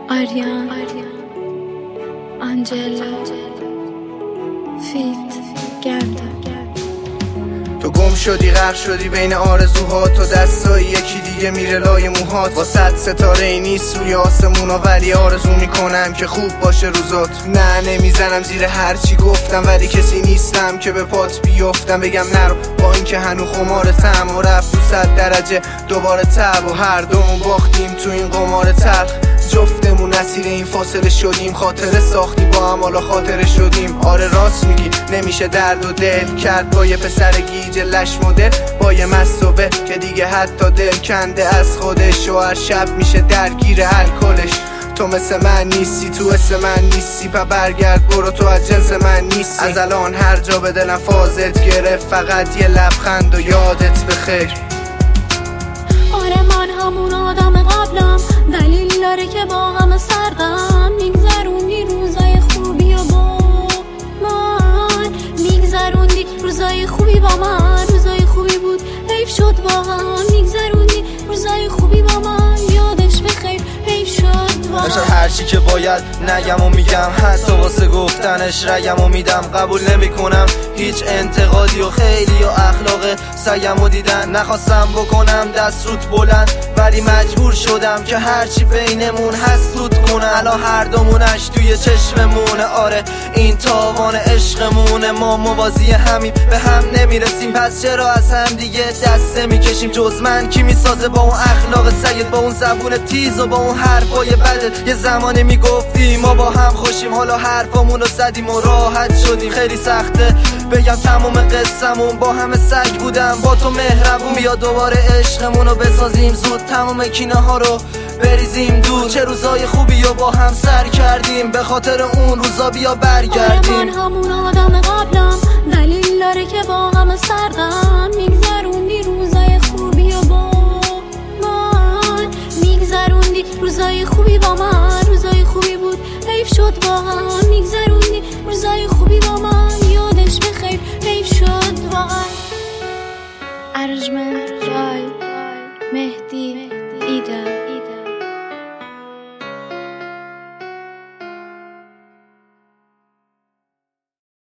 آریان آنجلا فیت گرده. تو گم شدی غرق شدی بین آرزوهات، تو دستای یکی دیگه میره لای موهات. با 100 ستاره ای نیست روی آسمونا، ولی آرزو میکنم که خوب باشه روزات. نه نمیزنم زیر هرچی گفتم، ولی کسی نیستم که به پات بیفتم بگم نرو، با اینکه هنو خمارتم و رفت 200 درجه دوباره تب و هر دومون باختیم تو این قمار تلخ. جفتمون اسیر این فاصله شدیم، خاطره ساختی با هم حالا خاطره شدیم. آره راست میگی نمیشه درد و دل کرد با یه پسر گیج لش مدل، با یه مصوبه که دیگه حتی دل کنده از خودش و هر شب میشه درگیر الکلش. تو مثل من نیستی، تو اسم من نیستی، پا برگرد برو، تو از جنس من نیستی. از الان هر جا به دلم فازت گرفت، فقط یه لبخند و یادت بخیر. آره من همون آدم قبلم، دلیل داره که با غم سردم میگذروندی روزای خوبی و با من، میگذروندی روزای خوبی با من. روزای خوبی بود حیف شد با هم، میگذروندی روزای خوبی با من. یادش بخیر حیف شد با هم. هرچی که باید نگم و میگم، حتی واسه گفتنش رگم و میدم. قبول نمی کنم هیچ انتقادی و خیلی و اخلاق سگم و دیدن. نخواستم بکنم دست روت بلند، ولی مجبور شدم که هرچی بینمون هست توت کنم. الان هر دومونش توی چشممونه، آره این تاوان عشقمونه. ما موازی همیم به هم نمیرسیم، پس چرا از هم دیگه دست نمیکشیم؟ جز من کی میسازه با اون اخلاق سید، با اون زبون تیز و با اون حرفای بدت؟ یه زمانی میگفتیم ما با هم خوشیم، حالا حرفامونو زدیم و راحت شدیم. خیلی سخته بگم تموم قصه‌مون، با همه سگ بودم با تو مهربون. بیا دوباره عشقمونو بسازیم زود، تموم کینه ها رو بریزیم دور. چه روزای خوبی رو با هم سر کردیم، به خاطر اون روزا بیا برگردیم. آره من همون آدم قبلم، دلیل داره که با غم سردم میگذروندی روزای خوبی و با من، میگذروندی روزای خوبی با من. روزای خوبی بود حیف شد با هم،